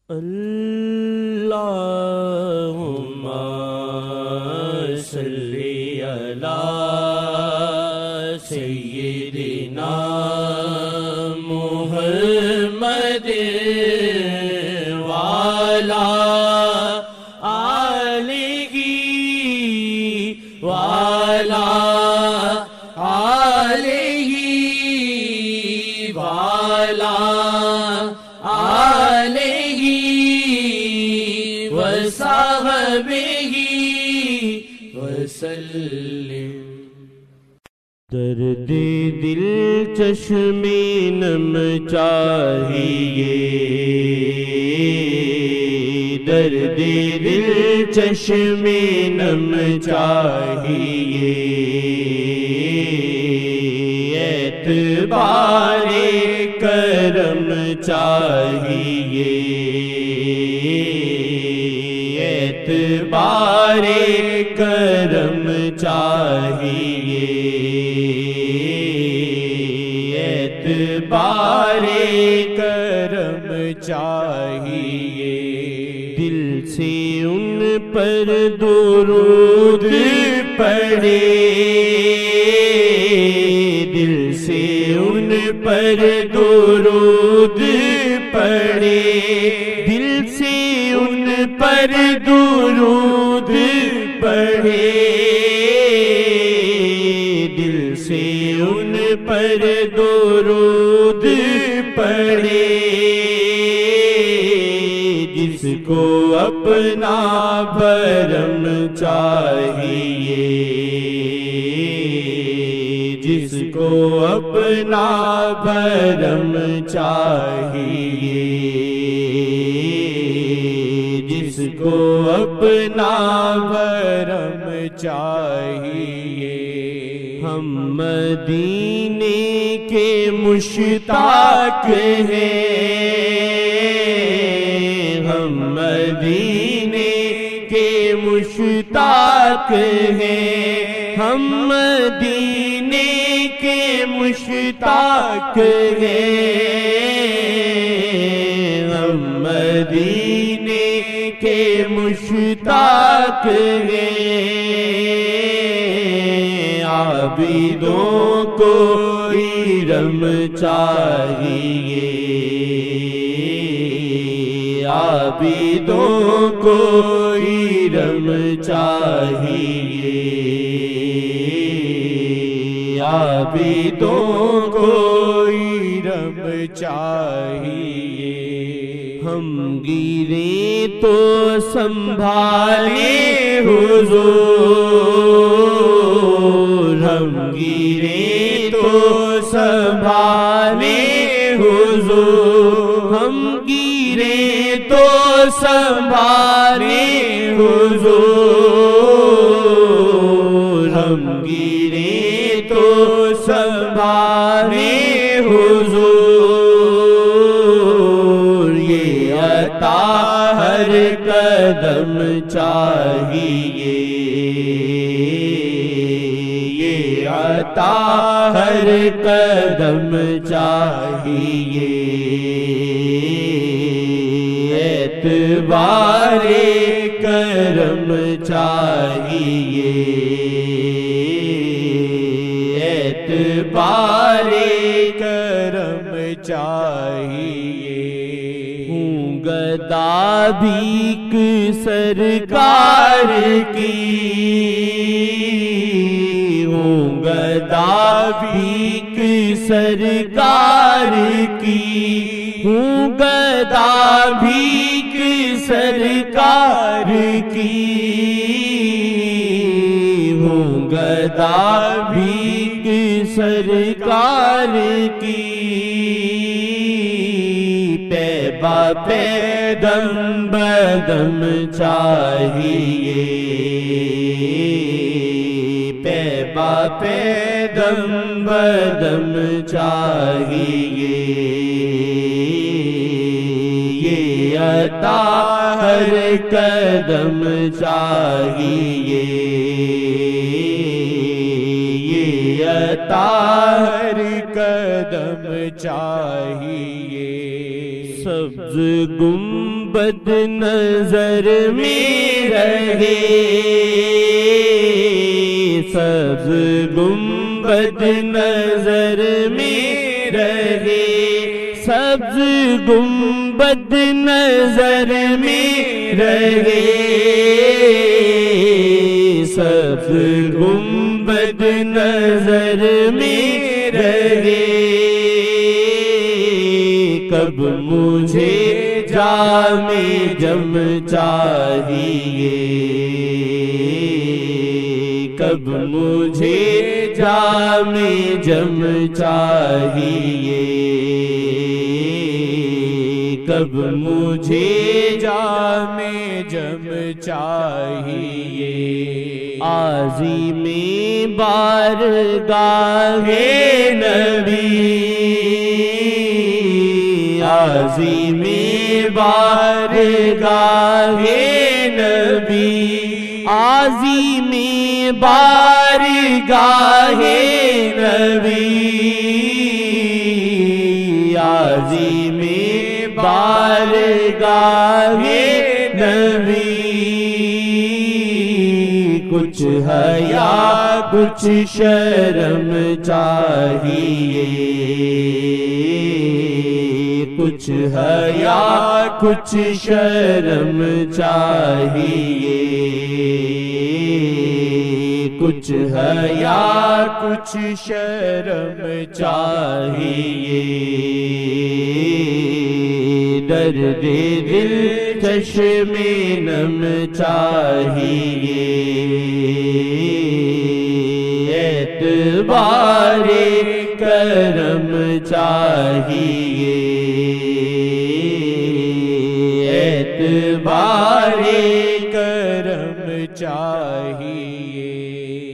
اللہم صلی علی سیدنا محمد وعلی آلہ وعلی آلہ وعلی آلہ وصحبہ وسلم۔ درد دل چشم نم چاہیے، درد دل چشم نم چاہیے، اعتبار کرم چاہیے، اعتبار کرم چاہیے، اعتبار کرم چاہیے۔ دل سے ان پر درود پڑھے، دل سے ان پر درود پڑھے، دل سے ان پر درود پڑھے، دل سے ان پر درود پڑھے، جس کو اپنا بھرم چاہیے، جس کو اپنا بھرم چاہیے، جس کو اپنا بھرم چاہیے۔ ہم مدینے کے مشتاق ہیں، ہم مدینے کے مشتاق ہیں، ہم مدینے کے مشتاق ہیں، ہم مدینے کے مشتاق ہیں۔ عابدوں کو رم چاہیے، عابدوں کو رم چاہیے، عابدوں کو رم چاہیے۔ ہم گرے تو سنبھالے حضور، ہم گرے تو سنبھالے حضور، ہم گرے تو سنبھالے حضور، ہم گرے تو سنبھالے حضور۔ یہ عطا ہر قدم چاہیے، یہ عطا ہر قدم چاہیے، اعتبار کرم چاہیے، اعتبار کرم چاہیے۔ ہوں گدا بھیک سرکار کی، ہوں گدا بھیک سرکار کی، ہوں گدا بھیک سرکار کی، ہوں گدا بھیک سرکار کی۔ پے با پے دم بدم چاہیے، پے با پے دم بدم چاہیے، یہ عطا ہر قدم چاہیے، یہ عطا ہر قدم چاہیے۔ سبز گنبد گنبد نظر میں رہے، سبز گنبد نظر میں رہے، سبز گنبد نظر میں رہے، سبز گنبد نظر میں رہے۔ کب مجھے جام جم چاہیے، کب مجھے جام جم چاہیے، کب مجھے جام جم چاہیے۔ عظیم بارگاہ نبی، عظیم بارگاہ نبی، عظیم بارگاہ نبی، عظیم بارگاہ نبی۔ کچھ حیا کچھ شرم چاہیے، کچھ حیا کچھ شرم چاہیے، کچھ حیا کچھ شرم چاہیے۔ درد دل چشم نم چاہیے، اعتبار کرم چاہیے، اعتبار کرم چاہیے۔